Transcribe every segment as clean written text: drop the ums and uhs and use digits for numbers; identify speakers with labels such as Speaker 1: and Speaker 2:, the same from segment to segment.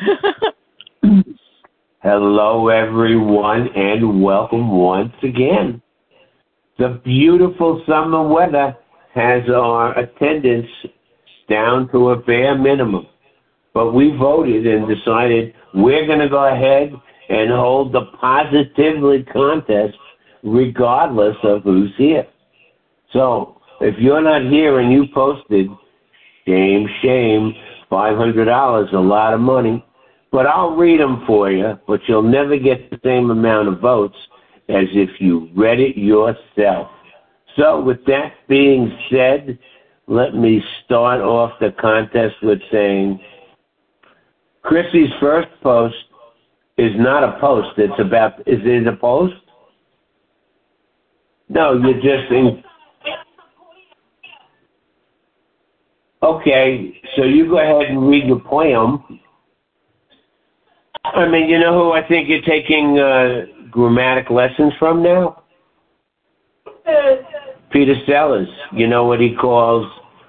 Speaker 1: Hello, everyone, and welcome once again. The beautiful summer weather has our attendance down to a bare minimum, but we voted and decided we're going to go ahead and hold the Positively contest regardless of who's here. So, if you're not here and you posted, shame, $500, a lot of money. But I'll read them for you, but you'll never get the same amount of votes as if you read it yourself. So with that being said, let me start off the contest with saying Chrissy's first post is not a post. It's about, is it a post? No, you're just in. Okay, so you go ahead and read your poem. I mean, you know who I think you're taking grammatic lessons from now? Peter Sellers. You know what he calls,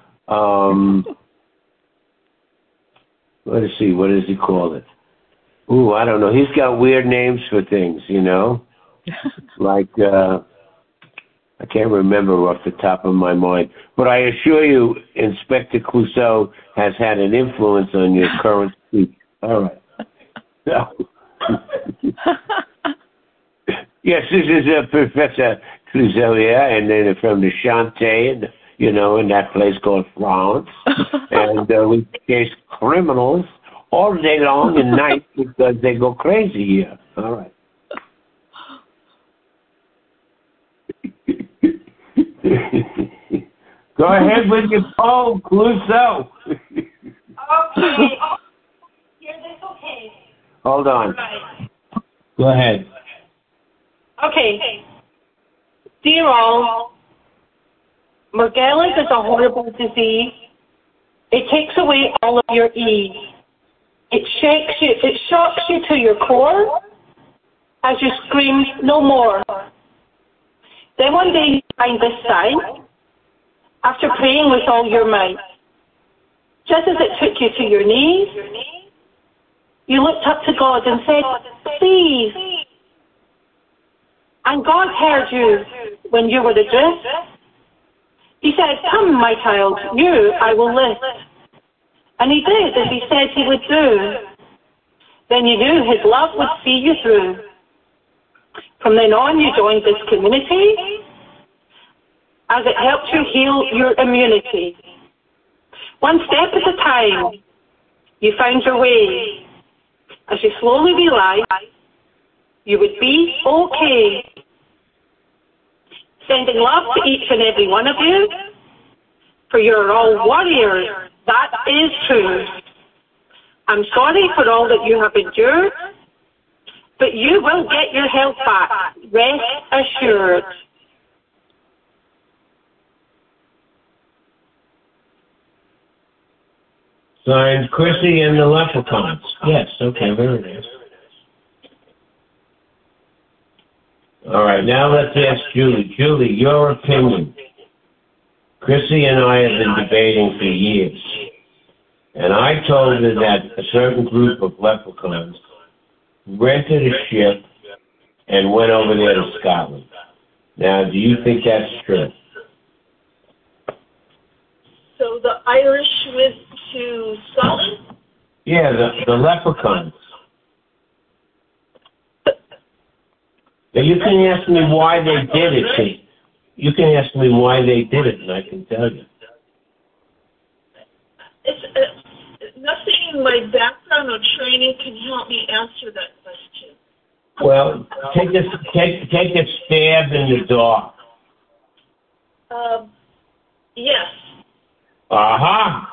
Speaker 1: let's see, what does he call it? Ooh, I don't know. He's got weird names for things, you know? Like, I can't remember off the top of my mind. But I assure you, Inspector Clouseau has had an influence on your current speech. All right. So, yes, this is Professor Clouseau here, and then from the Shantae, you know, in that place called France. And we chase criminals all day long and night because they go crazy here. All right. Go ahead with your poem, Clouseau.
Speaker 2: Okay. Hear this okay?
Speaker 1: Hold on.
Speaker 2: Right.
Speaker 1: Go ahead.
Speaker 2: Okay. Dear all, Morgellons is a horrible disease. It takes away all of your ease. It shocks you to your core as you scream no more. Then one day you find this sign after praying with all your might. Just as it took you to your knees, you looked up to God and said, please. And God heard you when you were adrift. He said, come, my child, you I will lift. And he did as he said he would do. Then you knew his love would see you through. From then on, you joined this community as it helped you heal your immunity. One step at a time, you found your way. As you slowly realized you would be okay. Sending love to each and every one of you, for you're all warriors. That is true. I'm sorry for all that you have endured, but you will get your health back. Rest assured.
Speaker 1: Signed, Chrissy and the Leprechauns. Yes, okay, very nice. All right, now let's ask Julie. Julie, your opinion. Chrissy and I have been debating for years, and I told her that a certain group of leprechauns rented a ship and went over there to Scotland. Now, do you think that's true?
Speaker 3: So the Irish went to Scotland?
Speaker 1: Yeah, the leprechauns. Now, you can ask me why they did it. See? You can ask me why they did it, and I can tell you.
Speaker 3: It's nothing in my background or training can help me answer that question.
Speaker 1: Well, take a stab in the dark.
Speaker 3: Yes.
Speaker 1: Uh-huh.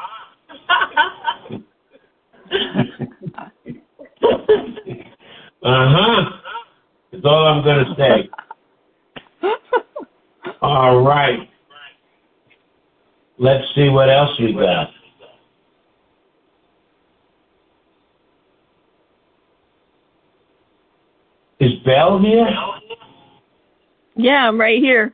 Speaker 1: Uh-huh. That's all I'm going to say. All right. Let's see what else we got. Is Belle here?
Speaker 4: Yeah, I'm right here.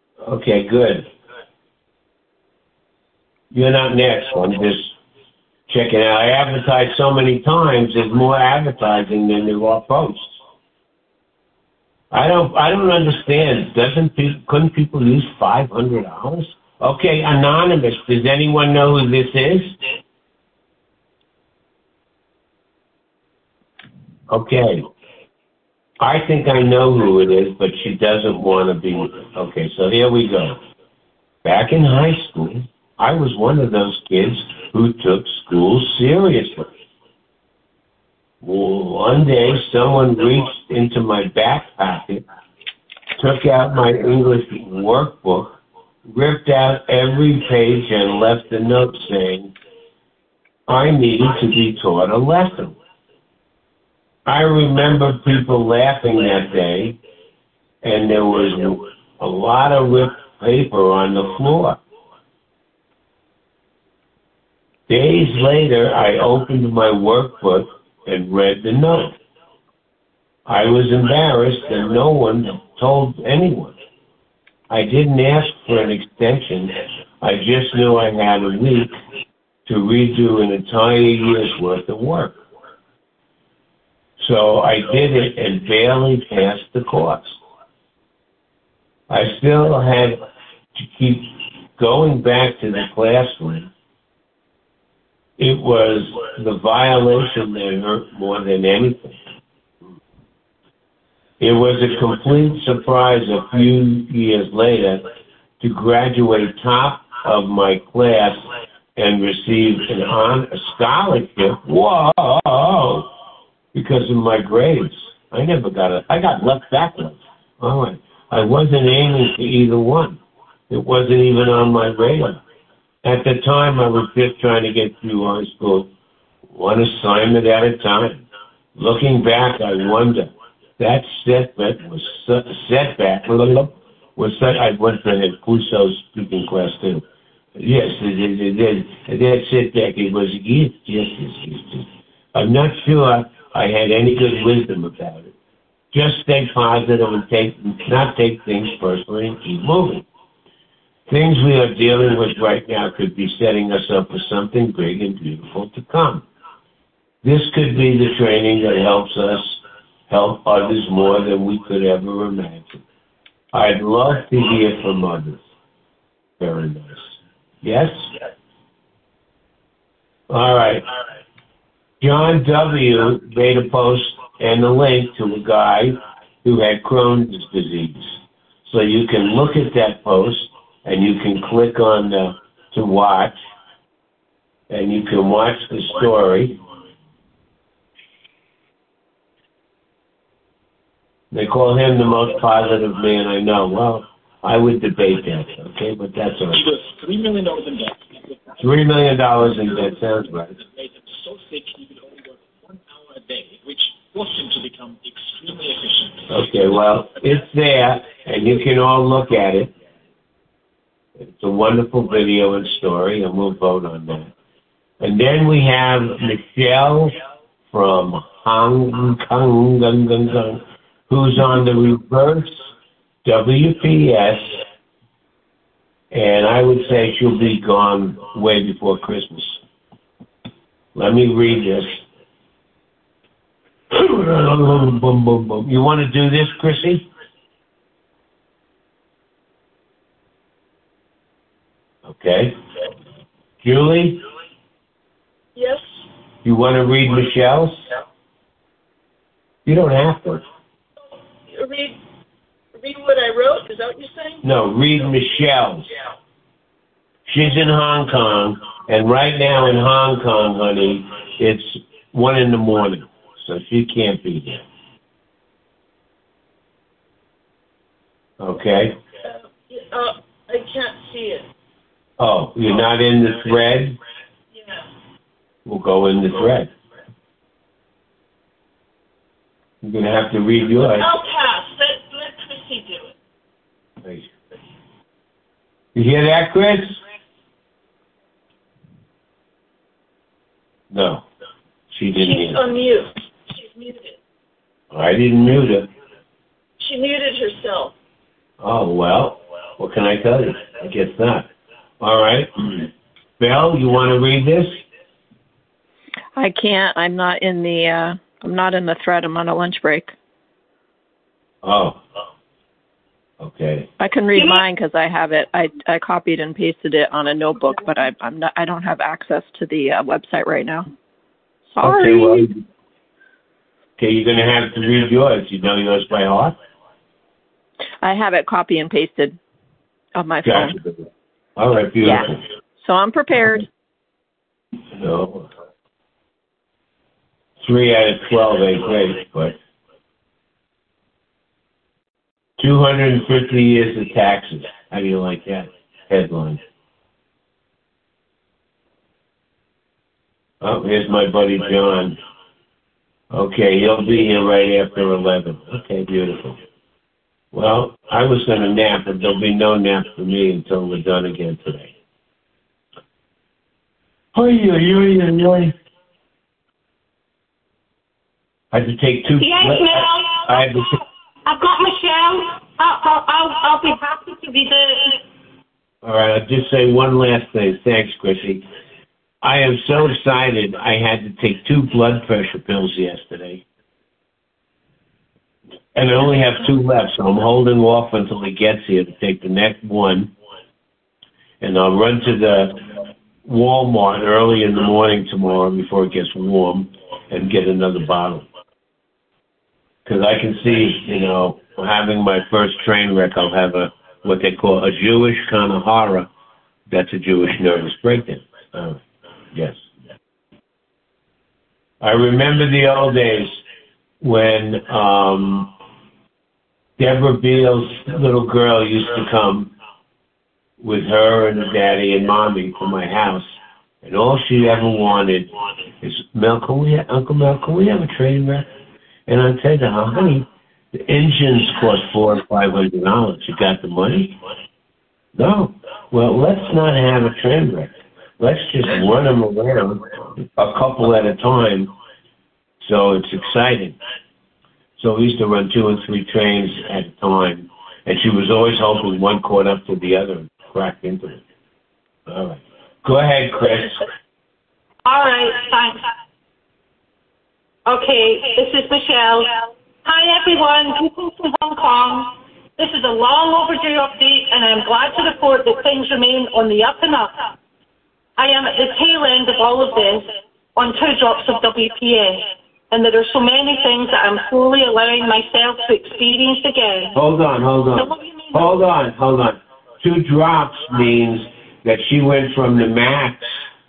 Speaker 1: Okay, good. You're not next one. Just check it out. I advertise so many times. There's more advertising than there are posts. I don't understand. Couldn't people use $500? Okay, anonymous. Does anyone know who this is? Okay. I think I know who it is, but she doesn't want to be. Okay, so here we go. Back in high school, I was one of those kids who took school seriously. Well, one day, someone reached into my back pocket, took out my English workbook, ripped out every page, and left a note saying, I needed to be taught a lesson. I remember people laughing that day, and there was a lot of ripped paper on the floor. Days later, I opened my workbook and read the note. I was embarrassed and no one told anyone. I didn't ask for an extension. I just knew I had a week to redo an entire year's worth of work. So I did it and barely passed the course. I still had to keep going back to the classroom. It was the violation that hurt more than anything. It was a complete surprise a few years later to graduate top of my class and receive a scholarship. Whoa! Because of my grades. I got left backwards. All right. I wasn't aiming for either one. It wasn't even on my radar. At the time, I was just trying to get through high school, one assignment at a time. Looking back, I wonder, that setback was such, I went to the Clouseau speaking class too. Yes, that setback, it was, yes. I'm not sure I had any good wisdom about it. Just stay positive and not take things personally and keep moving. Things we are dealing with right now could be setting us up for something big and beautiful to come. This could be the training that helps us help others more than we could ever imagine. I'd love to hear from others. Very nice. Yes? All right. John W. made a post and a link to a guy who had Crohn's disease. So you can look at that post and you can click on to watch, and you can watch the story. They call him the most positive man I know. Well, I would debate that, okay, but that's all right.
Speaker 5: He was $3 million in debt.
Speaker 1: $3 million in debt, sounds right.
Speaker 5: It made him so sick he could only work 1 hour a day, which forced him to become extremely efficient.
Speaker 1: Okay, well, it's there, and you can all look at it. It's a wonderful video and story, and we'll vote on that. And then we have Michelle from Hong Kong, who's on the reverse WPS, and I would say she'll be gone way before Christmas. Let me read this. You want to do this, Chrissy? Okay. Julie?
Speaker 3: Yes?
Speaker 1: You want to read Michelle's? You don't have to.
Speaker 3: Read what I wrote? Is that what you're saying?
Speaker 1: No, read Michelle's. She's in Hong Kong, and right now in Hong Kong, honey, it's 1 a.m, so she can't be there. Okay?
Speaker 3: I can't see it.
Speaker 1: Oh, you're not in the thread?
Speaker 3: Yeah.
Speaker 1: We'll go in the thread. You're going to have to read yours.
Speaker 3: I'll pass. Let Chrissy do it.
Speaker 1: You hear that, Chris? No, she didn't hear.
Speaker 3: She's on mute. She's muted.
Speaker 1: I didn't mute her.
Speaker 3: She muted herself.
Speaker 1: Oh, well, what can I tell you? I guess not. All right. Belle, you want to read this?
Speaker 4: I can't. I'm not in the thread. I'm on a lunch break.
Speaker 1: Oh. Okay.
Speaker 4: I can read mine because I have it. I copied and pasted it on a notebook, but I don't have access to the website right now. Sorry.
Speaker 1: Okay, well, you're going to have to read yours. You know yours by heart?
Speaker 4: I have it copy and pasted on my phone.
Speaker 1: Gotcha. All right, beautiful.
Speaker 4: Yeah. So I'm prepared.
Speaker 1: No. 3 out of 12 ain't great, but 250 years of taxes. How do you like that headline? Oh, here's my buddy John. Okay, he'll be here right after 11. Okay, beautiful. Well, I was going to nap, but there'll be no nap for me until we're done again today. I had to take two.
Speaker 2: Yes, Mel. I've got Michelle. I'll be happy to be there.
Speaker 1: All right, I'll just say one last thing. Thanks, Chrissy. I am so excited. I had to take 2 blood pressure pills yesterday. And I only have 2 left, so I'm holding off until he gets here to take the next one. And I'll run to the Walmart early in the morning tomorrow before it gets warm and get another bottle. Because I can see, having my first train wreck, I'll have what they call a Jewish kind of horror. That's a Jewish nervous breakdown. Yes. I remember the old days when Deborah Beale's little girl used to come with her and her daddy and mommy to my house, and all she ever wanted is, Uncle Mel, can we have a train wreck? And I said to her, honey, the engines cost $400 or $500. You got the money? No. Well, let's not have a train wreck. Let's just run them around a couple at a time, so it's exciting. So we used to run 2 and 3 trains at a time, and she was always hoping one caught up to the other and cracked into it. All right. Go ahead, Chris.
Speaker 2: All right, thanks. Okay, this is Michelle. Hi, everyone. People from Hong Kong. This is a long overdue update, and I'm glad to report that things remain on the up and up. I am at the tail end of all of this on 2 drops of WPS, and there are so many things that I'm slowly allowing myself to experience again.
Speaker 1: Hold on. 2 drops means that she went from the max,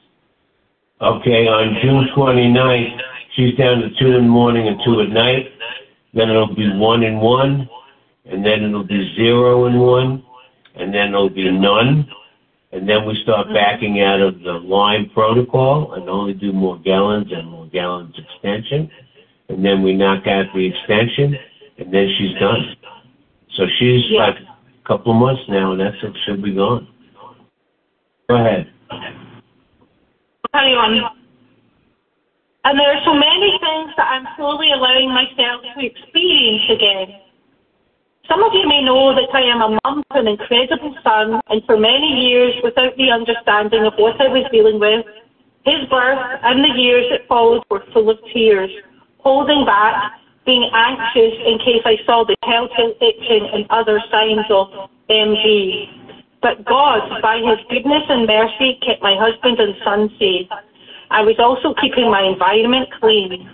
Speaker 1: on June 29th, she's down to 2 in the morning and 2 at night. Then it'll be 1 and 1, and then it'll be 0 and 1, and then it'll be none. And then we start backing out of the Lyme protocol and only do more gallons and more gallons extension. And then we knock out the extension, and then she's done. So she's like a couple of months now, and that's it. She'll be gone. Go ahead.
Speaker 2: Carry on. And there are so many things that I'm slowly allowing myself to experience again. Some of you may know that I am a mum to an incredible son, and for many years, without the understanding of what I was dealing with, his birth and the years that followed were full of tears, holding back, being anxious in case I saw the telltale itching and other signs of MG. But God, by his goodness and mercy, kept my husband and son safe. I was also keeping my environment clean.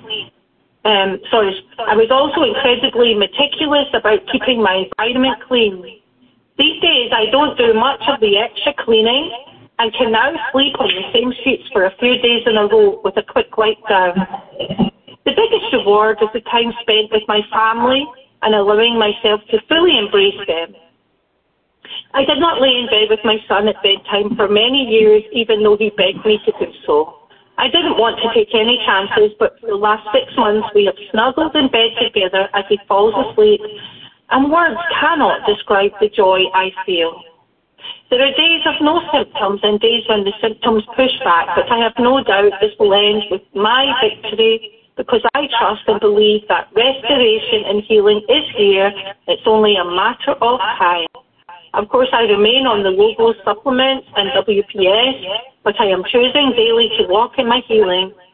Speaker 2: I was also incredibly meticulous about keeping my environment clean. These days, I don't do much of the extra cleaning and can now sleep on the same sheets for a few days in a row with a quick wipe down. The biggest reward is the time spent with my family and allowing myself to fully embrace them. I did not lay in bed with my son at bedtime for many years, even though he begged me to do so. I didn't want to take any chances, but for the last 6 months we have snuggled in bed together as he falls asleep, and words cannot describe the joy I feel. There are days of no symptoms and days when the symptoms push back, but I have no doubt this will end with my victory because I trust and believe that restoration and healing is here. It's only a matter of time. Of course, I remain on the Logos supplements and WPS, but I am choosing daily to walk in my healing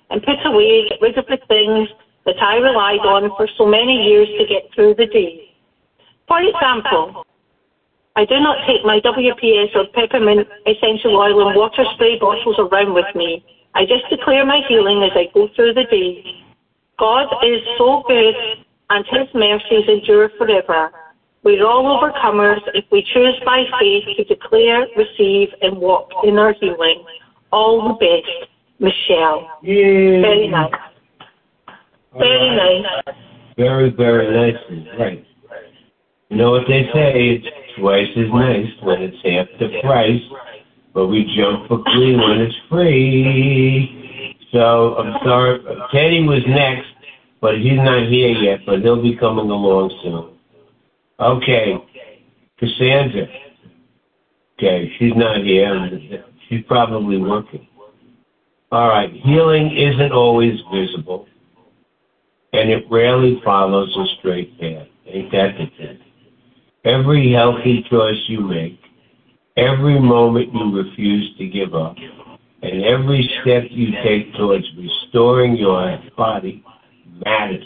Speaker 2: and put away, get rid of the things that I relied on for so many years to get through the day. For example, I do not take my WPS or peppermint essential oil and water spray bottles around with me. I just declare my healing as I go through the day. God is so good, and His mercies endure forever. We're all overcomers if we choose by faith to declare, receive, and walk in our healing. All the best, Michelle.
Speaker 1: Yay.
Speaker 2: Very nice. Very nice.
Speaker 1: Very, very nice. Right. You know what they say, it's twice as nice when it's half the price, but we jump for free when it's free. So, I'm sorry, Teddy was next, but he's not here yet, but he'll be coming along soon. Okay, Cassandra. Okay, she's not here. She's probably working. All right, healing isn't always visible, and it rarely follows a straight path. Ain't that the thing? Every healthy choice you make, every moment you refuse to give up, and every step you take towards restoring your body matters.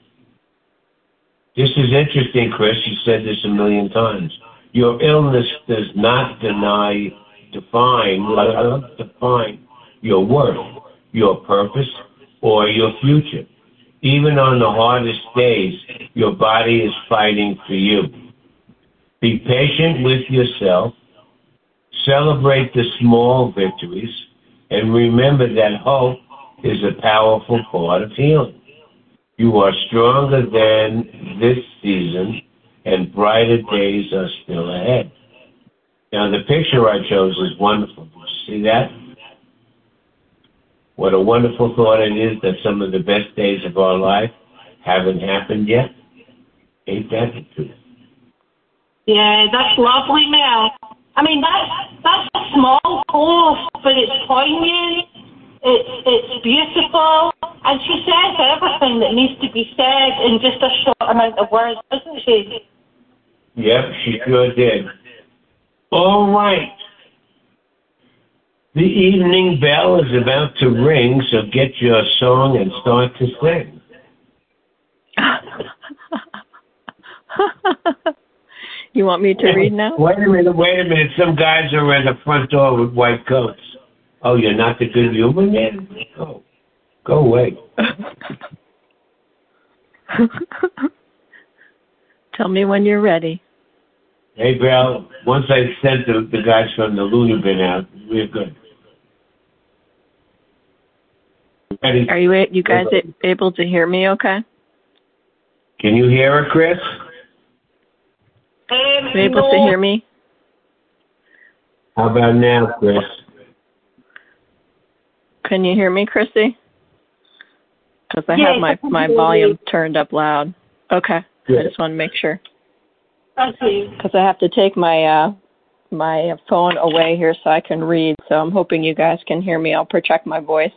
Speaker 1: This is interesting, Chris. You said this a million times. Your illness does not define your worth, your purpose, or your future. Even on the hardest days, your body is fighting for you. Be patient with yourself, celebrate the small victories, and remember that hope is a powerful part of healing. You are stronger than this season, and brighter days are still ahead. Now, the picture I chose is wonderful. Did you see that? What a wonderful thought it is that some of the best days of our life haven't happened yet. Ain't that the truth?
Speaker 2: Yeah, that's lovely, Mel. I mean, that's a small post, but it's poignant. It's beautiful, and she says everything that needs to be said in just a short amount of words, doesn't she?
Speaker 1: Yep, she sure did. All right. The evening bell is about to ring, so get your song and start to sing.
Speaker 4: You want me to read now?
Speaker 1: Wait a minute. Some guys are at the front door with white coats. Oh, you're not the good human man? Oh, go away.
Speaker 4: Tell me when you're ready.
Speaker 1: Hey, Belle, once I sent the guys from the Looney Bin out, we're good. Ready?
Speaker 4: Are you guys able to hear me okay?
Speaker 1: Can you hear her, Chris?
Speaker 4: Are you able to hear me?
Speaker 1: How about now, Chris?
Speaker 4: Can you hear me, Chrissy? Because I have my volume turned up loud. Okay. Good. I just want to make sure.
Speaker 2: Okay.
Speaker 4: Because I have to take my my phone away here so I can read. So I'm hoping you guys can hear me. I'll protect my voice.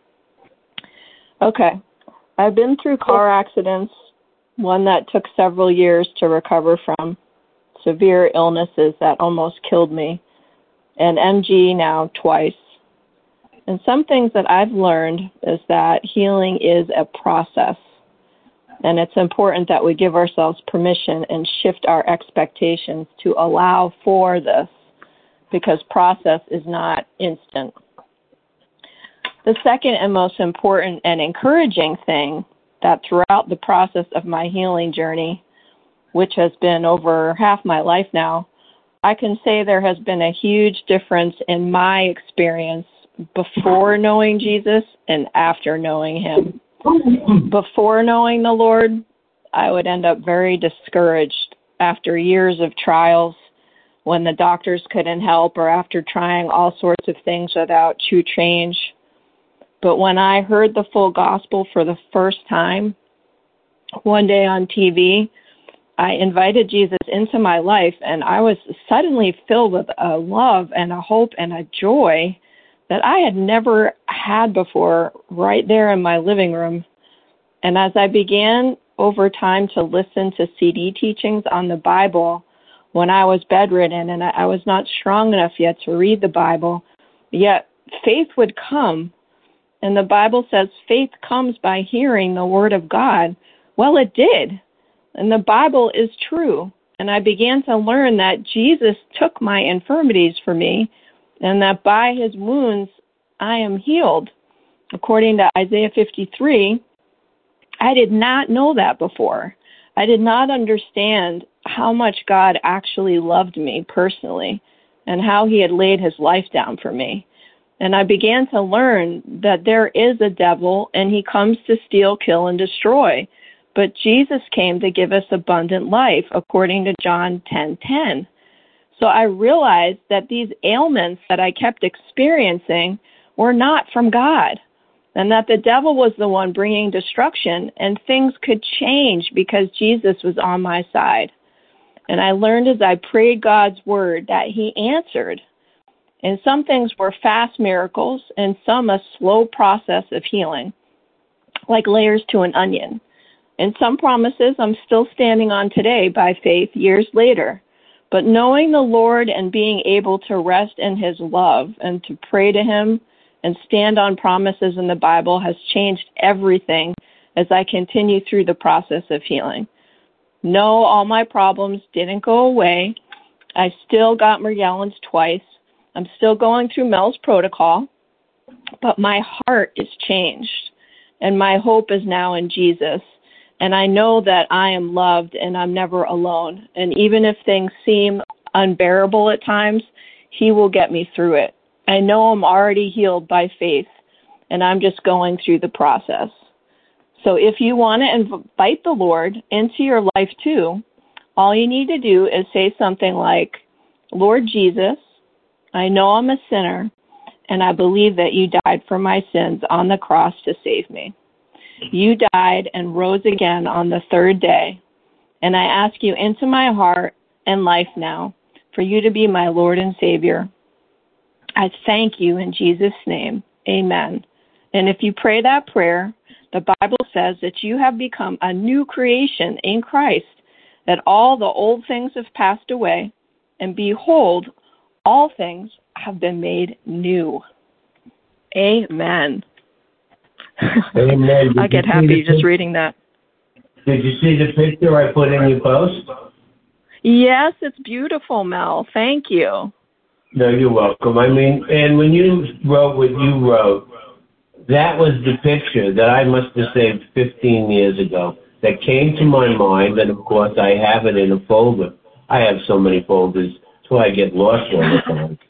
Speaker 4: Okay. I've been through car accidents, one that took several years to recover from, severe illnesses that almost killed me, and MG now twice. And some things that I've learned is that healing is a process. And it's important that we give ourselves permission and shift our expectations to allow for this, because process is not instant. The second and most important and encouraging thing that throughout the process of my healing journey, which has been over half my life now, I can say there has been a huge difference in my experience before knowing Jesus and after knowing Him. Before knowing the Lord, I would end up very discouraged after years of trials when the doctors couldn't help, or after trying all sorts of things without true change. But when I heard the full gospel for the first time, one day on TV, I invited Jesus into my life, and I was suddenly filled with a love and a hope and a joy that I had never had before, right there in my living room. And as I began over time to listen to CD teachings on the Bible when I was bedridden and I was not strong enough yet to read the Bible, yet faith would come And the Bible says faith comes by hearing the word of God. Well, it did. And the Bible is true. And I began to learn that Jesus took my infirmities for me, and that by his wounds I am healed. According to Isaiah 53, I did not know that before. I did not understand how much God actually loved me personally and how he had laid his life down for me. And I began to learn that there is a devil and he comes to steal, kill, and destroy. But Jesus came to give us abundant life, according to John 10:10. So I realized that these ailments that I kept experiencing were not from God, and that the devil was the one bringing destruction, and things could change because Jesus was on my side. And I learned as I prayed God's word that he answered. And some things were fast miracles, and some a slow process of healing, like layers to an onion. And some promises I'm still standing on today by faith years later. But knowing the Lord and being able to rest in his love and to pray to him and stand on promises in the Bible has changed everything as I continue through the process of healing. No, all my problems didn't go away. I still got Morgellons twice. I'm still going through Mel's protocol, but my heart is changed, and my hope is now in Jesus. And I know that I am loved and I'm never alone. And even if things seem unbearable at times, he will get me through it. I know I'm already healed by faith, and I'm just going through the process. So if you want to invite the Lord into your life too, all you need to do is say something like, Lord Jesus, I know I'm a sinner, and I believe that you died for my sins on the cross to save me. You died and rose again on the third day, and I ask you into my heart and life now for you to be my Lord and Savior. I thank you in Jesus' name. Amen. And if you pray that prayer, the Bible says that you have become a new creation in Christ, that all the old things have passed away, and behold, all things have been made new. Amen.
Speaker 1: Amen.
Speaker 4: I get happy just reading that.
Speaker 1: Did you see the picture I put in your post?
Speaker 4: Yes, it's beautiful, Mel. Thank you.
Speaker 1: No, you're welcome. I mean, and when you wrote what you wrote, that was the picture that I must have saved 15 years ago that came to my mind, and of course I have it in a folder. I have so many folders, so I get lost all the time.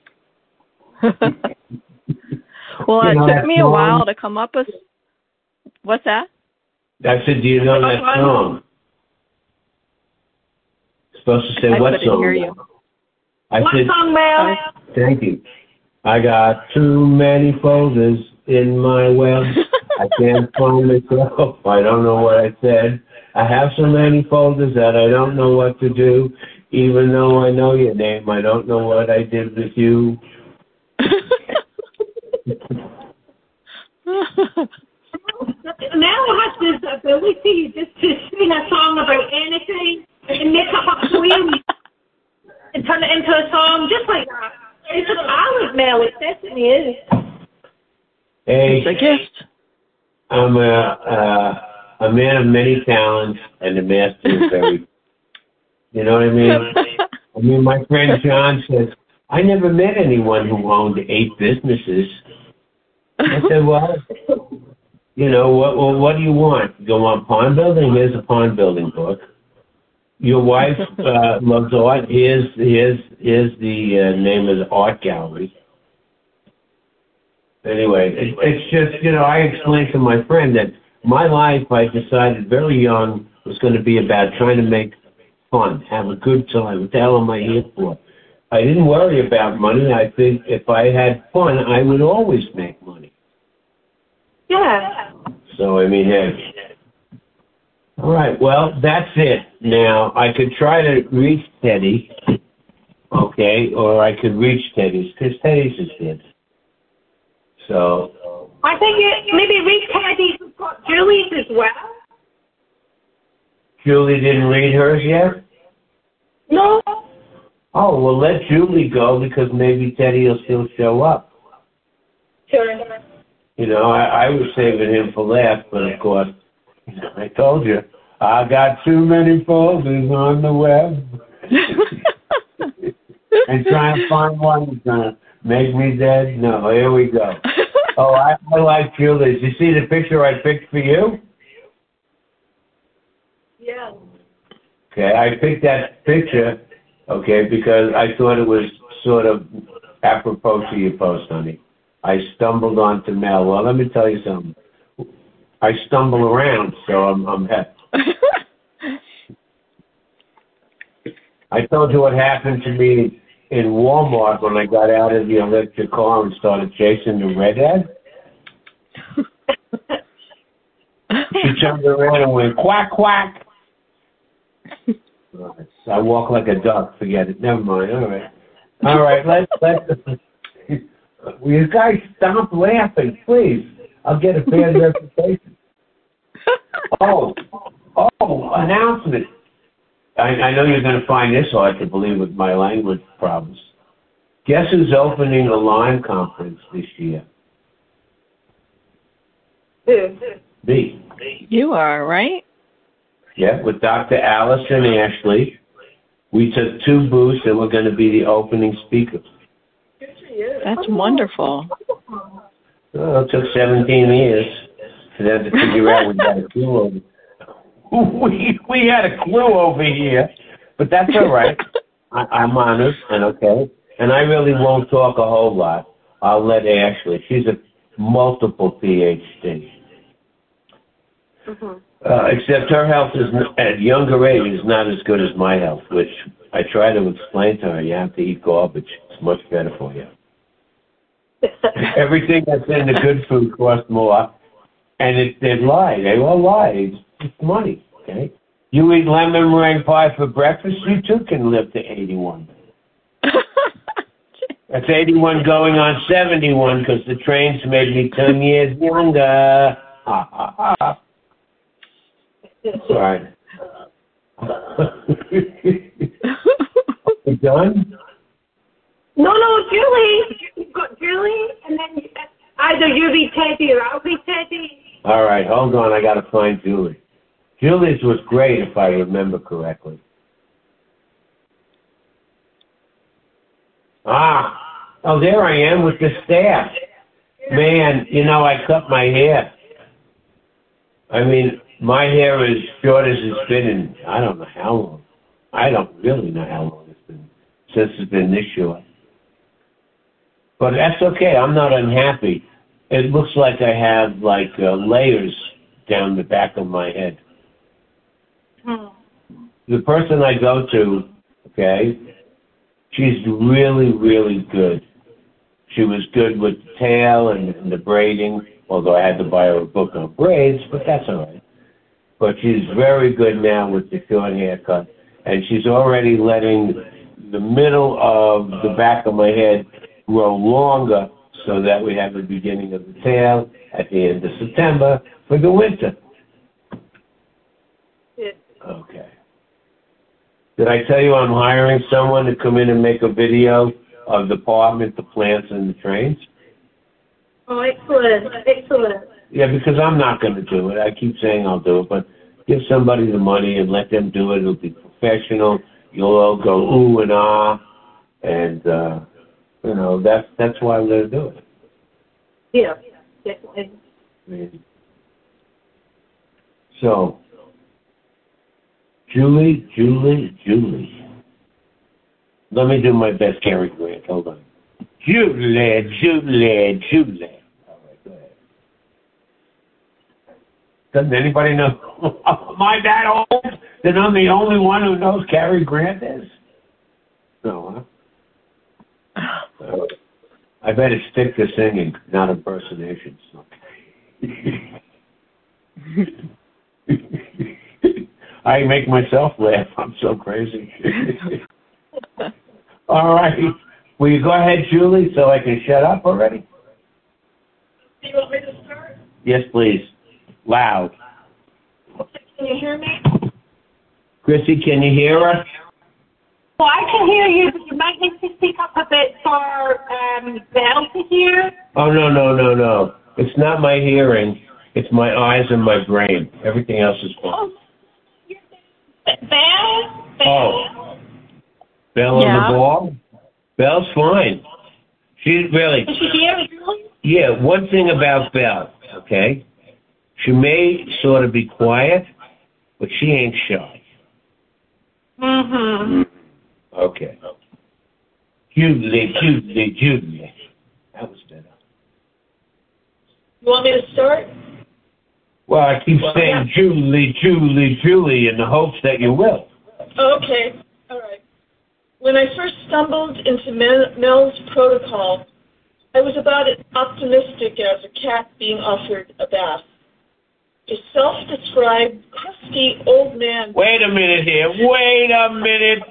Speaker 4: Well, it took me a while to come up with... What's that?
Speaker 1: I said, do you know that song? Supposed to say what song? I couldn't hear you. What
Speaker 2: song, Mel?
Speaker 1: Thank you. I got too many folders in my web. I can't find myself. I don't know what I said. I have so many folders that I don't know what to do. Even though I know your name, I don't know what I did with you.
Speaker 2: Mel has this ability just to sing a song about anything and make up a poem and turn it into a song just like that. It's a talent, Mel. It definitely is.
Speaker 1: Hey,
Speaker 4: it's a gift.
Speaker 1: I'm a man of many talents and a master of very. You know what I mean? I mean, my friend John says, I never met anyone who owned 8 businesses. I said, well, you know, what do you want? You want pond building? Here's a pond building book. Your wife loves art. Here's the name of the art gallery. Anyway, it's just, you know, I explained to my friend that my life, I decided very young, was going to be about trying to make fun, have a good time. What the hell am I here for? I didn't worry about money. I think if I had fun, I would always make money.
Speaker 2: Yeah.
Speaker 1: So, I mean, hey. All right, well, that's it. Now, I could try to reach Teddy, okay, or I could reach Teddy's, because Teddy's is dead. So.
Speaker 2: I think maybe reach Teddy's. We've got Julie's as well.
Speaker 1: Julie didn't read hers yet?
Speaker 2: No.
Speaker 1: Oh, well, let Julie go because maybe Teddy will still show up.
Speaker 2: Sure.
Speaker 1: I was saving him for last, but of course, I told you, I got too many folders on the web. And trying to find one that's going to make me dead? No, here we go. Oh, I like Julie. Did you see the picture I picked for you?
Speaker 3: Yeah.
Speaker 1: Okay, I picked that picture, because I thought it was sort of apropos to your post, honey. I stumbled onto Mel. Well, let me tell you something. I stumble around, so I'm happy. I told you what happened to me in Walmart when I got out of the electric car and started chasing the redhead. She turned around and went, quack, quack. I walk like a duck. Forget it. Never mind. All right. Let's will you guys stop laughing, please? I'll get a bad reputation. Oh, announcement. I know you're going to find this hard to believe with my language problems. Guess who's opening a Lyme conference this year? Me.
Speaker 4: You are, right?
Speaker 1: Yeah, with Dr. Allison Ashley. We took 2 booths and we're going to be the opening speakers.
Speaker 4: That's wonderful.
Speaker 1: Well, it took 17 years for them to figure out we got a clue over. We had a clue over here, but that's all right. I'm honest and okay. And I really won't talk a whole lot. I'll let Ashley. She's a multiple PhD. Except her health is at younger age is not as good as my health, which I try to explain to her. You have to eat garbage. It's much better for you. Everything that's in the good food costs more, and they lie. They all lie. It's money, okay? You eat lemon meringue pie for breakfast, you too can live to 81. That's 81 going on 71 because the trains made me 10 years younger. All right. You done?
Speaker 2: No, Julie, and then either you be Teddy or I'll be Teddy.
Speaker 1: All right, hold on. I got to find Julie. Julie's was great, if I remember correctly. Oh, there I am with the staff. Man, I cut my hair. I mean, my hair is short as it's been in, I don't know how long. I don't really know how long it's been, since it's been this short. But that's okay. I'm not unhappy. It looks like I have, layers down the back of my head. The person I go to, she's really, really good. She was good with the tail and the braiding, although I had to buy her a book on braids, but that's all right. But she's very good now with the short haircut, and she's already letting the middle of the back of my head grow longer so that we have the beginning of the tail at the end of September for the winter. Okay. Did I tell you I'm hiring someone to come in and make a video of the apartment, the plants, and the trains?
Speaker 2: Oh, excellent.
Speaker 1: Yeah, because I'm not going to do it. I keep saying I'll do it, but give somebody the money and let them do it. It'll be professional. You'll all go ooh and ah, and that's why I'm going to do it.
Speaker 2: Yeah, definitely.
Speaker 1: So, Julie. Let me do my best Cary Grant. Hold on. Julie. All right, go ahead. Doesn't anybody know? Am I that old that I'm the only one who knows Cary Grant is? No, huh? I better stick to singing, not impersonations. I make myself laugh. I'm so crazy. All right. Will you go ahead, Julie, so I can shut up already?
Speaker 3: Do you want me to start?
Speaker 1: Yes, please. Loud.
Speaker 3: Can you hear me?
Speaker 1: Chrissy, can you hear us?
Speaker 2: Well, I can hear you, but you might need to speak up a bit for Belle to hear.
Speaker 1: Oh, no. It's not my hearing. It's my eyes and my brain. Everything else is fine.
Speaker 3: Belle?
Speaker 1: Oh. Belle on the ball? Belle's fine. She's really...
Speaker 3: Is she here?
Speaker 1: Yeah, one thing about Belle, okay? She may sort of be quiet, but she ain't shy.
Speaker 3: Mm-hmm.
Speaker 1: Okay. Julie. That was better.
Speaker 3: You want me to start?
Speaker 1: Well, I keep saying Julie in the hopes that you will.
Speaker 3: Okay. All right. When I first stumbled into Mel's protocol, I was about as optimistic as a cat being offered a bath. A self-described crusty old man...
Speaker 1: Wait a minute here. Wait a minute.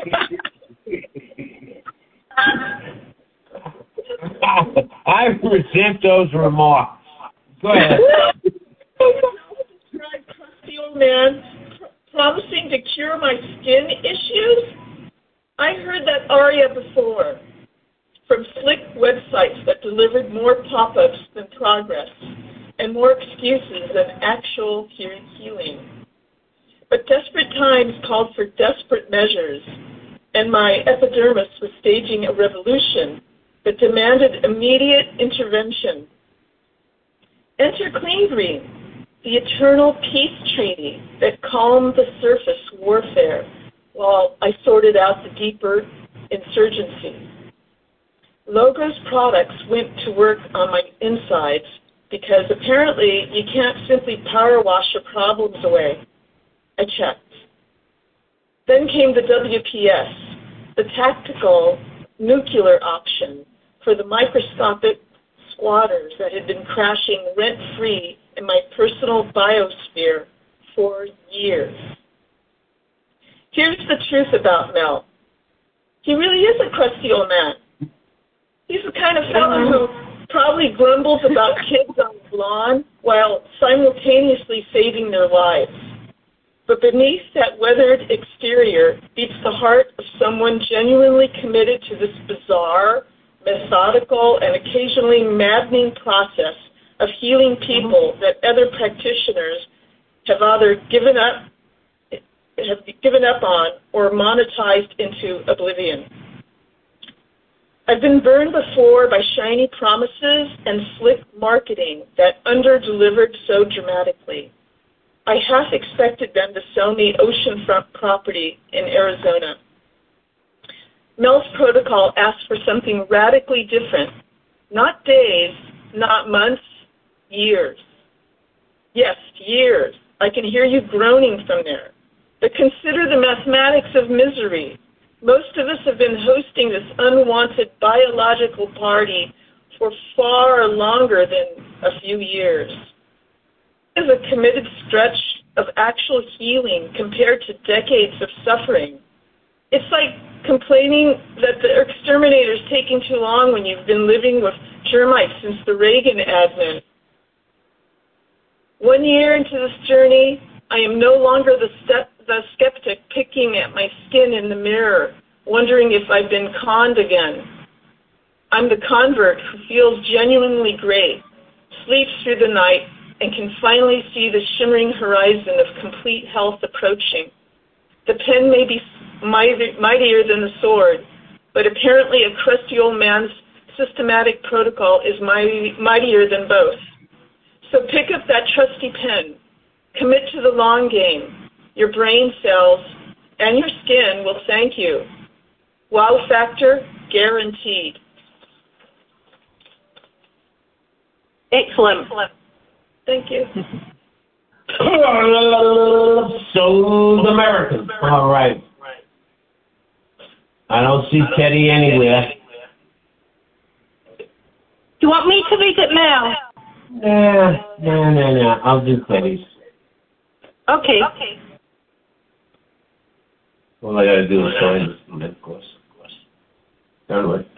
Speaker 1: I resent those remarks. Go ahead.
Speaker 3: Self-described crusty old man promising to cure my skin issues? I heard that aria before from slick websites that delivered more pop-ups than progress and more excuses than actual healing. But desperate times called for desperate measures, and my epidermis was staging a revolution that demanded immediate intervention. Enter Clean Green, the eternal peace treaty that calmed the surface warfare while I sorted out the deeper insurgency. Logos products went to work on my insides because apparently you can't simply power wash your problems away. I checked. Then came the WPS, the tactical nuclear option for the microscopic squatters that had been crashing rent-free in my personal biosphere for years. Here's the truth about Mel. He really is a crusty old man. He's the kind of fellow who probably grumbles about kids on the lawn while simultaneously saving their lives. But beneath that weathered exterior beats the heart of someone genuinely committed to this bizarre, methodical, and occasionally maddening process of healing people that other practitioners have either given up on or monetized into oblivion. I've been burned before by shiny promises and slick marketing that under-delivered so dramatically. I half expected them to sell me oceanfront property in Arizona. Mel's protocol asks for something radically different. Not days, not months, years. Yes, years. I can hear you groaning from there. But consider the mathematics of misery. Most of us have been hosting this unwanted biological party for far longer than a few years. It is a committed stretch of actual healing compared to decades of suffering. It's like complaining that the exterminator's taking too long when you've been living with termites since the Reagan advent. 1 year into this journey, I am no longer the skeptic picking at my skin in the mirror, wondering if I've been conned again. I'm the convert who feels genuinely great, sleeps through the night, and can finally see the shimmering horizon of complete health approaching. The pen may be mightier than the sword, but apparently a crusty old man's systematic protocol is mightier than both. So pick up that trusty pen. Commit to the long game. Your brain cells and your skin will thank you. Wow factor guaranteed.
Speaker 2: Excellent.
Speaker 3: Thank you.
Speaker 1: Sold American. All right. I don't see Teddy anywhere.
Speaker 2: Do you want me to read it now?
Speaker 1: No. I'll do Teddy's.
Speaker 2: Okay.
Speaker 1: All I gotta do is sign this, of course. Done with.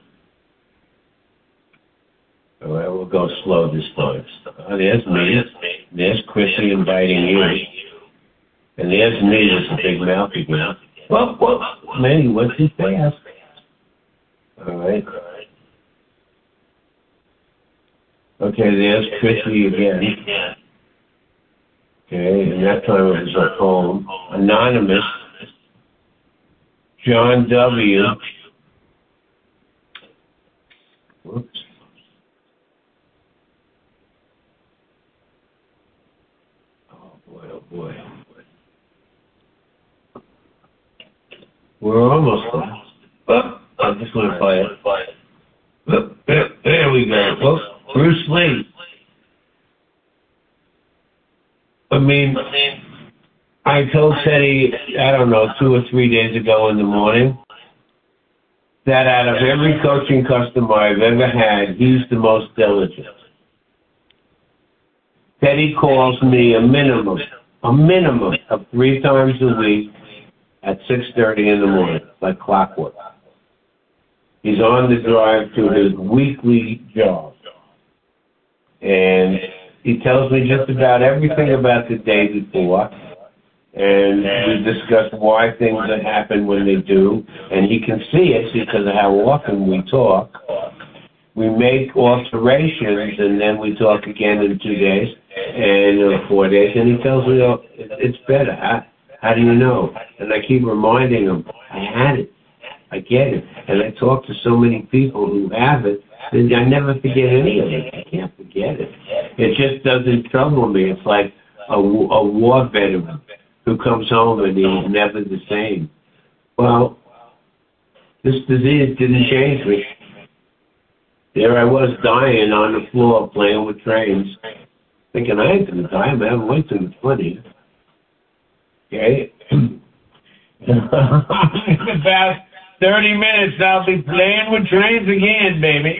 Speaker 1: All right, we'll go slow this time. Oh, there's me. There's Chrissy inviting you. And there's me with the big mouth again. Well, Manny, what's his fast? All right. Okay, there's Chrissy again. Okay, and that time it was at home. Anonymous. John W. Whoops. Oh boy. We're almost there. Oh, I just want to play it. Oh, there we go. Oh, Bruce Lee. I mean, I told Teddy, I don't know, 2 or 3 days ago in the morning, that out of every coaching customer I've ever had, he's the most diligent. Teddy calls me a minimum of 3 times a week at 6:30 in the morning, like clockwork. He's on the drive to his weekly job. And he tells me just about everything about the day before. And we discuss why things that happen when they do. And he can see it because of how often we talk. We make alterations, and then we talk again in 2 days and 4 days. And he tells me, oh, it's better. How do you know? And I keep reminding him, I had it. I get it. And I talk to so many people who have it, and I never forget any of it. I can't forget it. It just doesn't trouble me. It's like a war veteran who comes home and he's never the same. Well, this disease didn't change me. There I was dying on the floor playing with trains, thinking I ain't going to die. I'm having way too much money. Okay? In about 30 minutes, I'll be playing with trains again, baby.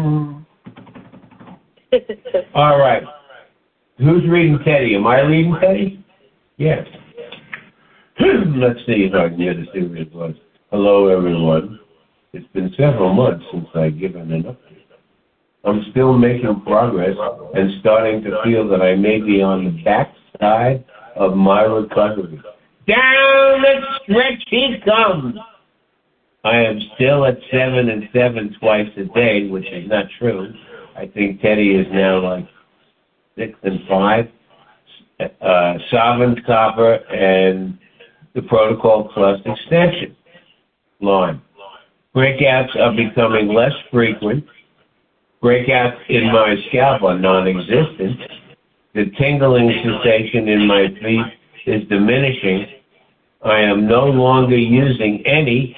Speaker 1: All right. Who's reading Teddy? Am I reading Teddy? Yes. Let's see if I can get a serious one. Hello, everyone. It's been several months since I've given an update. I'm still making progress and starting to feel that I may be on the backside of my recovery. Down the stretch he comes. I am still at 7 and 7 twice a day, which is not true. I think Teddy is now like 6 and 5. Sovereign Copper and the Protocol Plus extension line. Breakouts are becoming less frequent. Breakouts in my scalp are non-existent. The tingling sensation in my feet is diminishing. I am no longer using any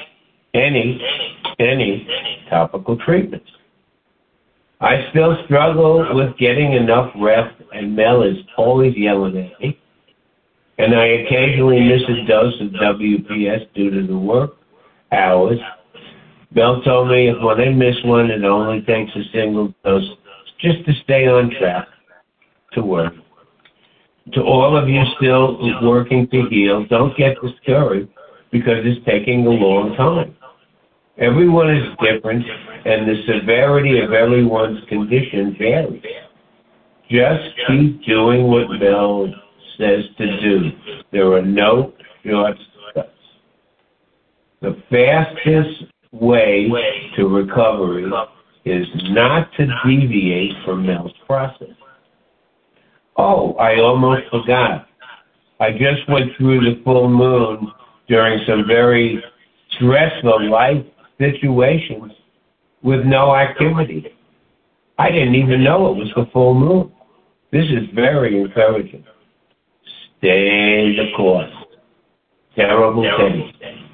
Speaker 1: topical treatments. I still struggle with getting enough rest, and Mel is always yelling at me. And I occasionally miss a dose of WPS due to the work hours. Mel told me if when I miss one, it only takes a single dose just to stay on track to work. To all of you still working to heal, don't get discouraged because it's taking a long time. Everyone is different, and the severity of everyone's condition varies. Just keep doing what Mel says to do. There are no shortcuts. The fastest way to recovery is not to deviate from Mel's process. Oh, I almost forgot. I just went through the full moon during some very stressful life situations with no activity. I didn't even know it was the full moon. This is very encouraging. Stay the course. Terrible Teddy.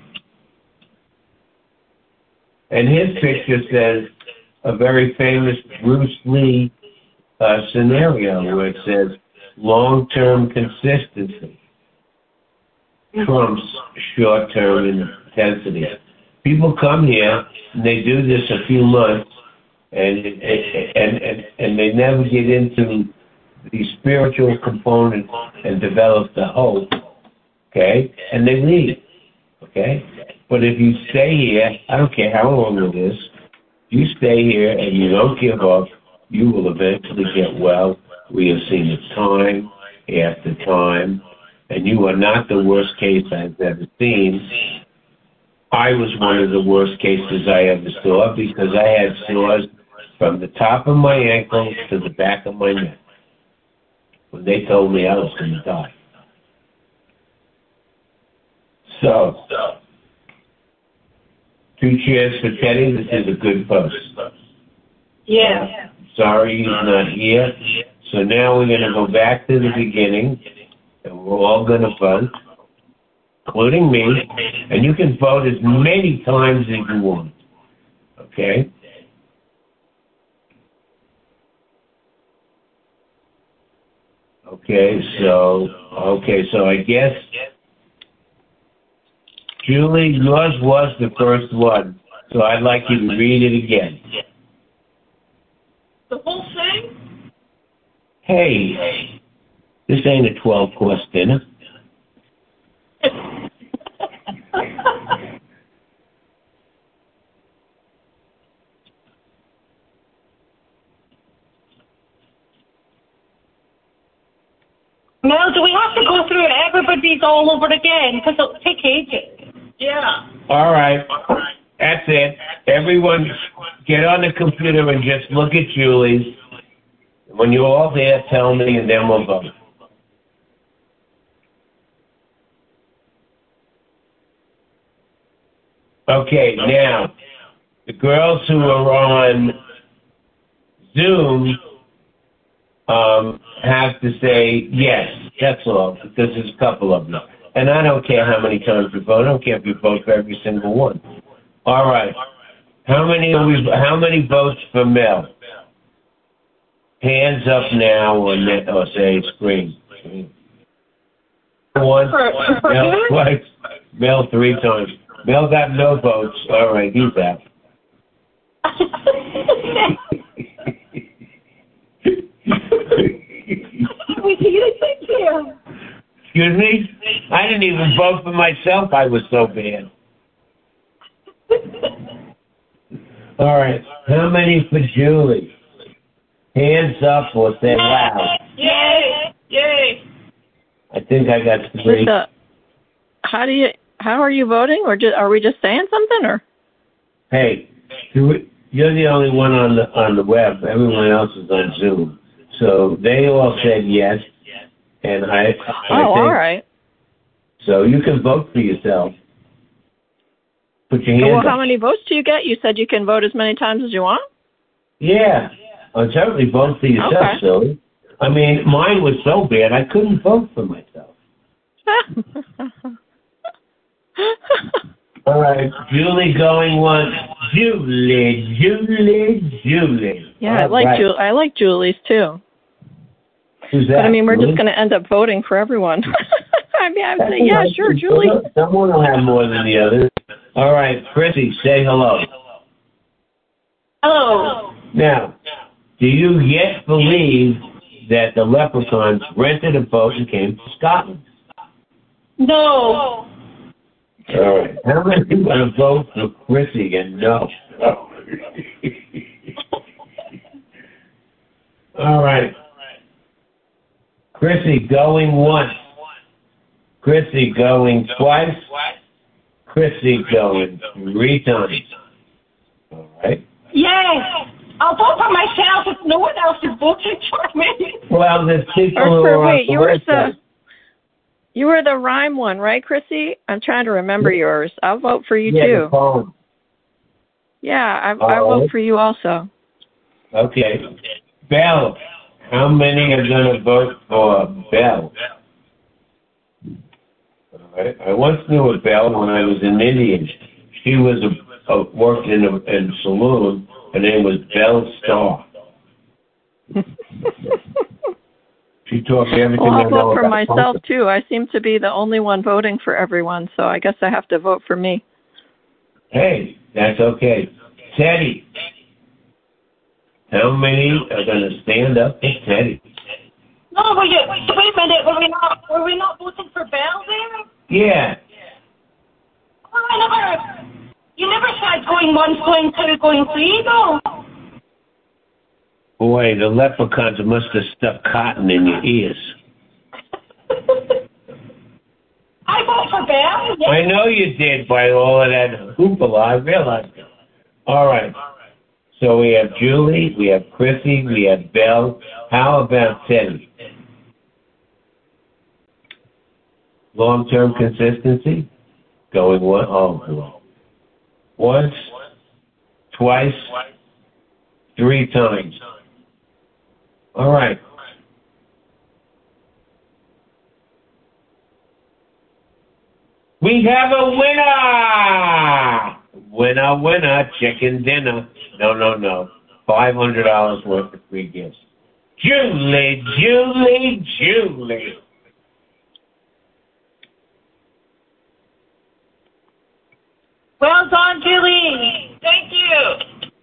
Speaker 1: And his picture says a very famous Bruce Lee scenario where it says long-term consistency trumps short-term intensity. People come here and they do this a few months and they never get into the spiritual component and develop the hope, okay? And they leave, okay? But if you stay here, I don't care how long it is, you stay here and you don't give up, you will eventually get well. We have seen it time after time, and you are not the worst case I've ever seen. I was one of the worst cases I ever saw because I had sores from the top of my ankles to the back of my neck when they told me I was going to die. So, 2 cheers for Teddy. This is a good post.
Speaker 2: Yeah.
Speaker 1: Sorry he's not here. So now we're going to go back to the beginning, and we're all going to vote, including me, and you can vote as many times as you want. Okay? Okay, so I guess, Julie, yours was the first one, so I'd like you to read it again.
Speaker 3: The whole thing?
Speaker 1: Hey, this ain't a 12-course dinner.
Speaker 2: Mel, do we have to go through everybody's all over again? Because it'll take ages.
Speaker 3: Yeah.
Speaker 1: All right. That's it. Everyone, get on the computer and just look at Julie's. When you're all there, tell me, and then we'll vote. Okay, now, the girls who are on Zoom have to say yes. That's all, because there's a couple of them. And I don't care how many times you vote. I don't care if you vote for every single one. All right. How many votes for Mel? Hands up now or say screen. One. Mel twice. Mel 3 times. Mel got no votes. All right, he's out. Excuse me? I didn't even vote for myself. I was so bad. All right. How many for Julie? Hands up or say loud.
Speaker 3: Yay! Yay!
Speaker 1: I think I got 3.
Speaker 4: How are you voting, or are we just saying something, or?
Speaker 1: Hey, you're the only one on the web. Everyone else is on Zoom. So they all said yes, and I think,
Speaker 4: all right.
Speaker 1: So you can vote for yourself. Put your hand
Speaker 4: Well,
Speaker 1: up.
Speaker 4: how many votes do you get? You said you can vote as many times as you want?
Speaker 1: Yeah. I'll certainly vote for yourself,
Speaker 4: Okay.
Speaker 1: silly. I mean, mine was so bad I couldn't vote for myself. All right, Julie going once. Julie.
Speaker 4: Yeah,
Speaker 1: All
Speaker 4: I like Julie's too.
Speaker 1: Who's that?
Speaker 4: But I mean, we're
Speaker 1: Julie?
Speaker 4: just going to end up voting for everyone. I mean, I would say, yeah, sure, Julie.
Speaker 1: Someone will have more than the others. All right, Chrissy, say hello.
Speaker 2: Hello.
Speaker 1: Now, do you yet believe that the leprechauns rented a boat and came to Scotland?
Speaker 2: No.
Speaker 1: All right. How many people are going to vote for Chrissy and no? All right. Chrissy going once. Chrissy going twice. Chrissy going 3 times. All right.
Speaker 2: Yes. I'll vote for myself if no one else is voting for me.
Speaker 1: Well, there's people who are
Speaker 4: Wait,
Speaker 1: on
Speaker 4: you were the rhyme one, right, Chrissy? I'm trying to remember yours. I'll vote for you too.
Speaker 1: The phone.
Speaker 4: Yeah, I vote for you also.
Speaker 1: Okay. Belle. How many are going to vote for Belle? All right. I once knew a Belle when I was in India. She was worked in a saloon. Her name was Belle Starr. She talked everything.
Speaker 4: Well, I'll vote for myself too. I seem to be the only one voting for everyone, so I guess I have to vote for me.
Speaker 1: Hey, that's okay. Teddy. How many are going to stand up to Teddy?
Speaker 2: No, wait a minute. Were we not voting for Belle there?
Speaker 1: Yeah.
Speaker 2: Oh, you never said going 1, going 2, going 3, though.
Speaker 1: Boy, the leprechauns must have stuck cotton in your ears.
Speaker 2: I vote for Belle. Yes.
Speaker 1: I know you did by all of that hoopla. I realized it. All right. So we have Julie, we have Chrissy, we have Belle. How about Teddy? Long-term consistency? Going what? Oh, once, twice, 3 times. All right. We have a winner! Winner, chicken dinner. No. $500 worth of free gifts. Julie.
Speaker 2: Well done, Julie.
Speaker 3: Thank you.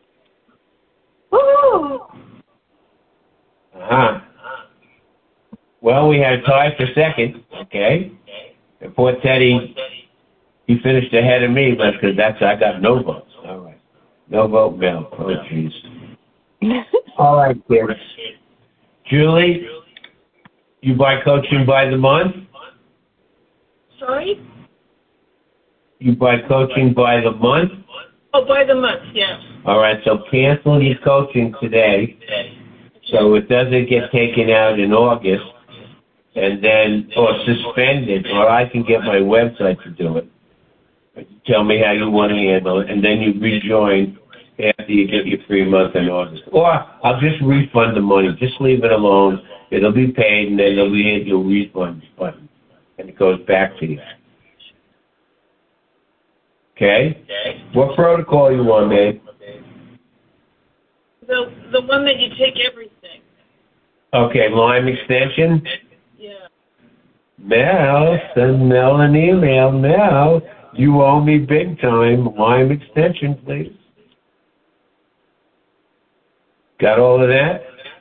Speaker 2: Woo!
Speaker 1: Uh-huh. Well, we had a tie for second, okay? And poor Teddy, he finished ahead of me, but because I got no votes. All right. No vote, Mel. Oh, jeez. All right, kids. Julie, you buy coaching by the month?
Speaker 3: Sorry?
Speaker 1: You buy coaching by the month?
Speaker 3: Oh, by the month, yeah.
Speaker 1: All right, so cancel your coaching today so it doesn't get taken out in August, and then, or suspended, or I can get my website to do it. Tell me how you want to handle it, and then you rejoin after you get your free month in August. Or I'll just refund the money. Just leave it alone. It'll be paid, and then it'll be hit your refund button, and it goes back to you. Okay? What protocol you want, babe?
Speaker 3: The one that you take everything.
Speaker 1: Okay, Lyme extension?
Speaker 3: Yeah.
Speaker 1: Mel, send Mel an email. Mel, you owe me big time. Lyme extension, please. Got all of that?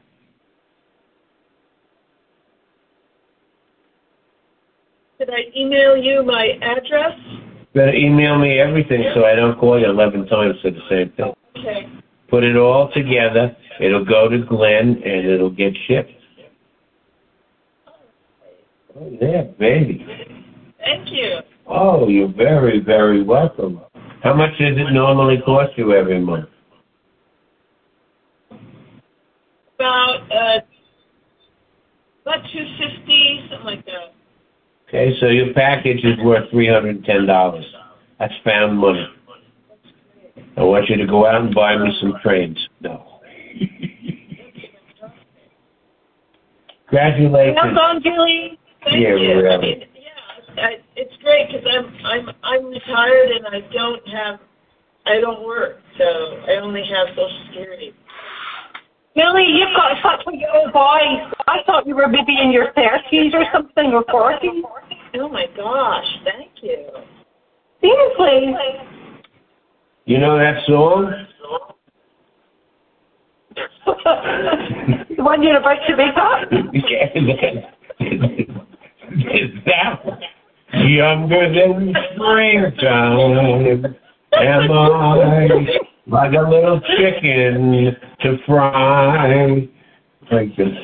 Speaker 3: Did I email you my address?
Speaker 1: Better email me everything so I don't call you 11 times for the same thing.
Speaker 3: Okay.
Speaker 1: Put it all together. It'll go to Glenn, and it'll get shipped. Oh, yeah, baby.
Speaker 3: Thank you.
Speaker 1: Oh, you're very, very welcome. How much does it normally cost you every month?
Speaker 3: About $250, something like that.
Speaker 1: Okay, so your package is worth $310. That's found money. I want you to go out and buy me some trains. No. Congratulations.
Speaker 2: Well done, Julie.
Speaker 3: Thank you. I mean, it's great because I'm retired and I don't work, so I only have Social Security.
Speaker 2: Julie, you've got such a young voice. I thought you were maybe in your 30s or something, or 40s.
Speaker 3: Oh my gosh, thank you.
Speaker 2: Seriously.
Speaker 1: You know that song?
Speaker 2: The one you're about to make up?
Speaker 1: Is that younger than springtime? Am I like a little chicken to fry? Thank you.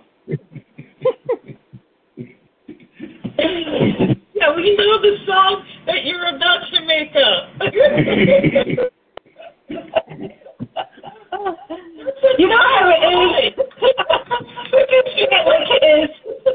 Speaker 3: Yeah, we know the song that you're about to make up.
Speaker 2: You know how it is. We can sing it like it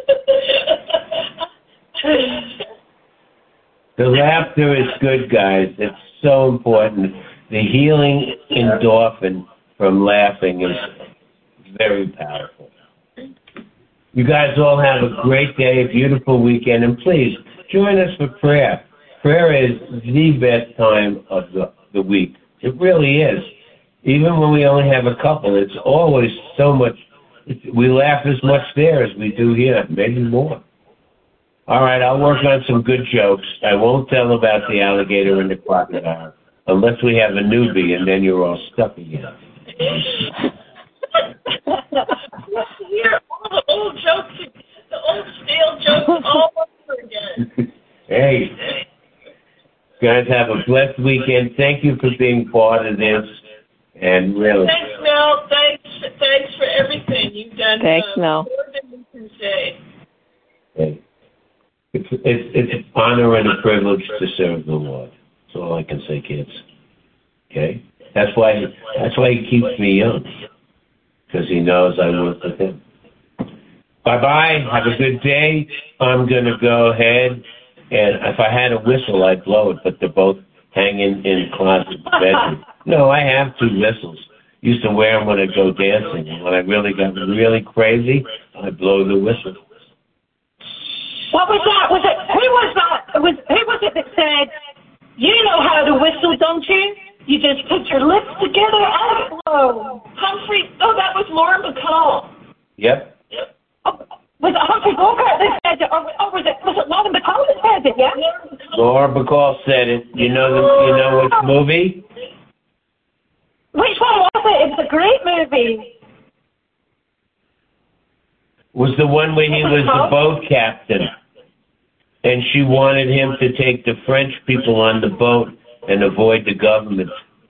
Speaker 2: is.
Speaker 1: The laughter is good, guys. It's so important. The healing endorphin from laughing is very powerful. You guys all have a great day, a beautiful weekend, and please join us for prayer. Prayer is the best time of the week. It really is. Even when we only have a couple, it's always so much. We laugh as much there as we do here, maybe more. All right, I'll work on some good jokes. I won't tell about the alligator and the crocodile unless we have a newbie, and then you're all stuck again.
Speaker 3: Hear all the old jokes, the old stale jokes all over again.
Speaker 1: Hey, guys, have a blessed weekend. Thank you for being part of this. And really,
Speaker 3: thanks, Mel. Thanks for everything you've done.
Speaker 4: Thanks, Mel.
Speaker 3: More than we can say.
Speaker 1: Hey, it's an honor and a privilege to serve the Lord. That's all I can say, kids. Okay? That's why he keeps me young, because he knows I work with him. Bye-bye. Have a good day. I'm going to go ahead, and if I had a whistle, I'd blow it, but they're both hanging in the closet bedroom. No, I have 2 whistles. Used to wear them when I go dancing. And when I really got really crazy, I'd blow the whistle.
Speaker 2: What was that? Who was that? Who was it that said, you know how to whistle, don't you? You just put your lips together and blow.
Speaker 3: Humphrey, that was Laura McCall.
Speaker 1: Yep.
Speaker 2: Oh, was it Humphrey Bogart that said it, or was it Laura McCall that said it? Yeah.
Speaker 1: Laura McCall said it. You know which movie?
Speaker 2: Which one was it? It was a great movie.
Speaker 1: Was the one where he was the boat captain, and she wanted him to take the French people on the boat and avoid the government.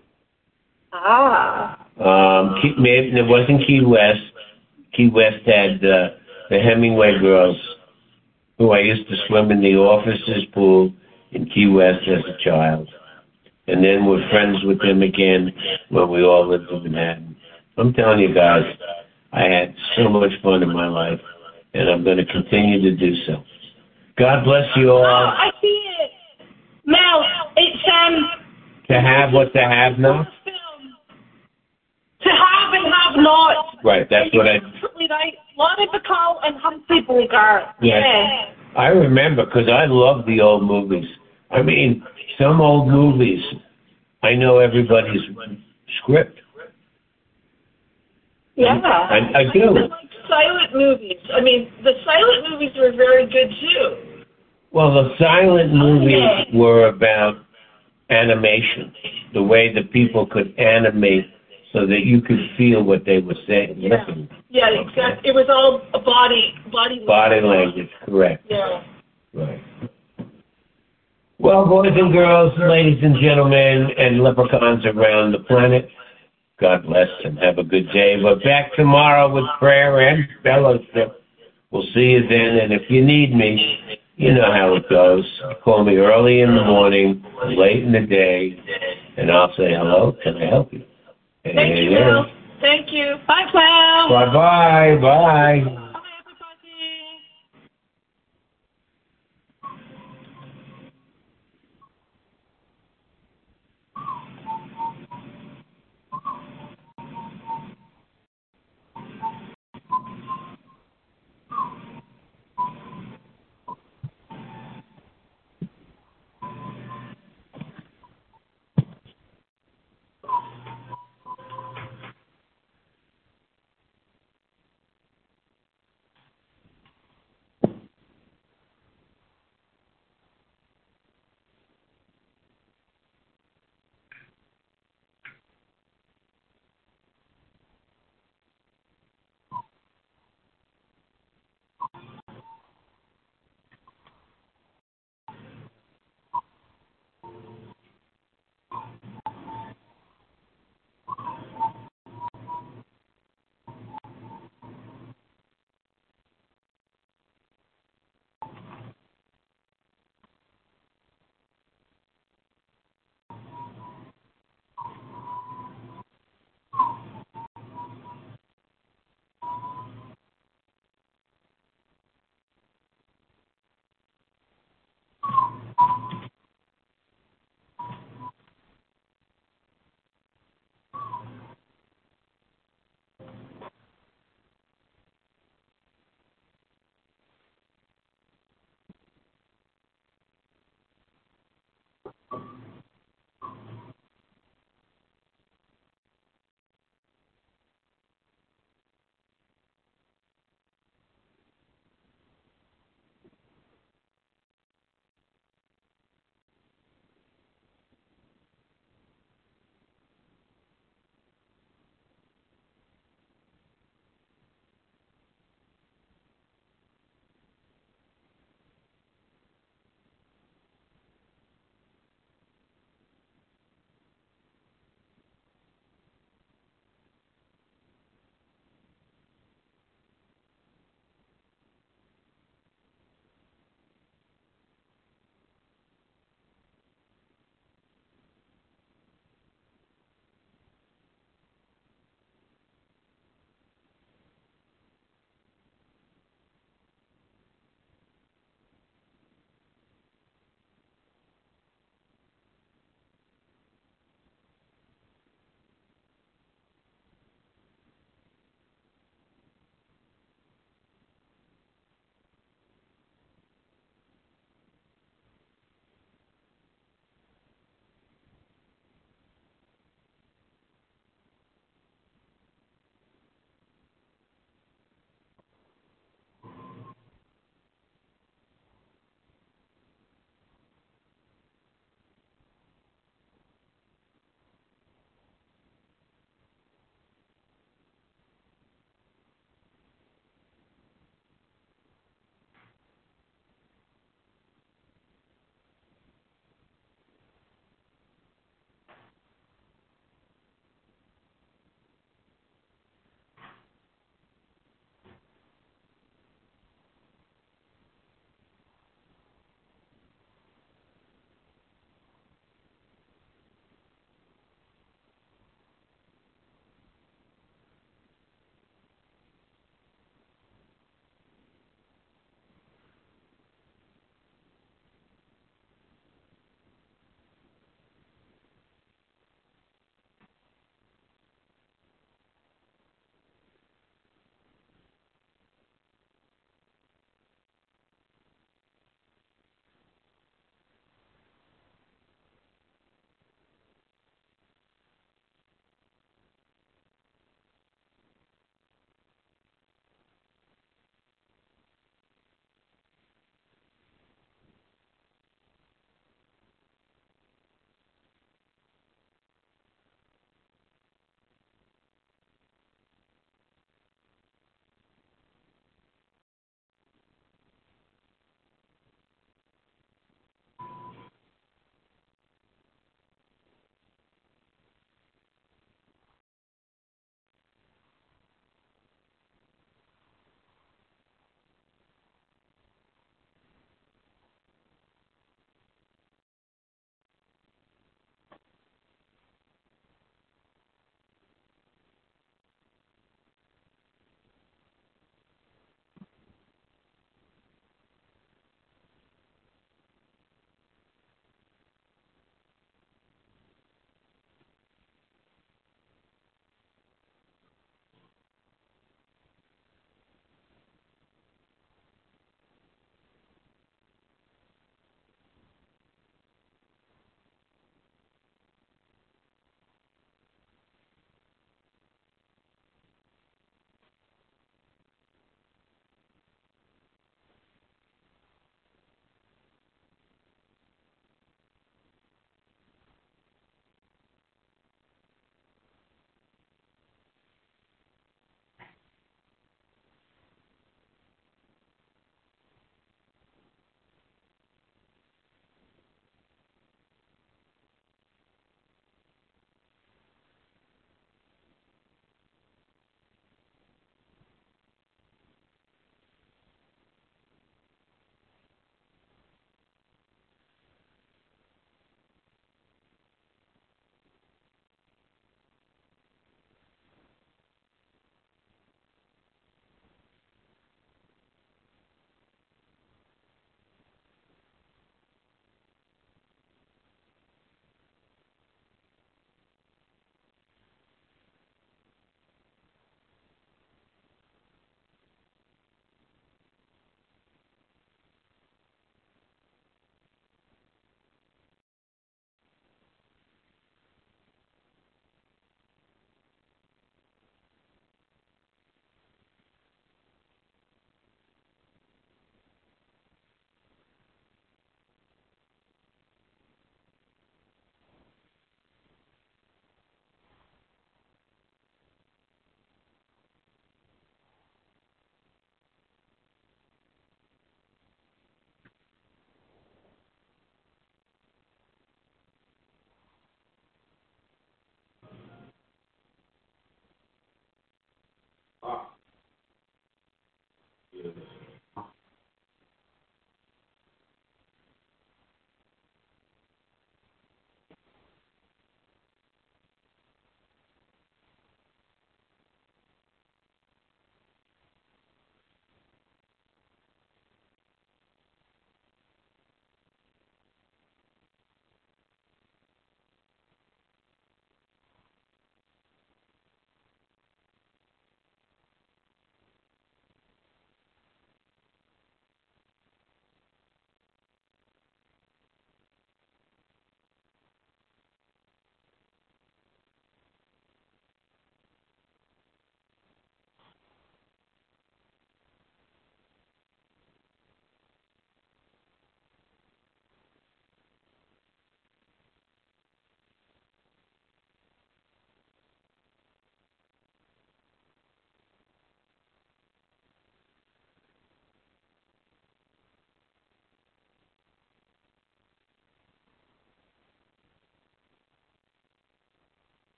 Speaker 1: Maybe it wasn't Key West. Key West had the Hemingway girls, who I used to swim in the officers' pool in Key West as a child. And then we're friends with them again when we all lived in Manhattan. I'm telling you guys, I had so much fun in my life, and I'm going to continue to do so. God bless you all.
Speaker 2: Oh, I see it. Mel, it's
Speaker 1: To have what to have now?
Speaker 2: To have and have not.
Speaker 1: Right, that's what I...
Speaker 2: Absolutely right. Laurie Bacall and Humphrey Bogart.
Speaker 1: Yes.
Speaker 2: Yeah.
Speaker 1: I remember, because I love the old movies. I mean, some old movies, I know everybody's script.
Speaker 2: Yeah.
Speaker 1: I do.
Speaker 3: Silent movies. I mean, the silent movies were very good, too.
Speaker 1: Well, the silent movies were about animation, the way that people could animate so that you could feel what they were saying.
Speaker 3: Yeah, exactly. It was all body
Speaker 1: language, correct.
Speaker 3: Yeah.
Speaker 1: Right. Well, boys and girls, ladies and gentlemen, and leprechauns around the planet, God bless and have a good day. We're back tomorrow with prayer and fellowship. We'll see you then, and if you need me, you know how it goes. Call me early in the morning, late in the day, and I'll say hello. Can I help you?
Speaker 3: Thank you, Mel. Thank you.
Speaker 2: Bye, Clown.
Speaker 1: Bye-bye. Bye.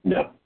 Speaker 1: No.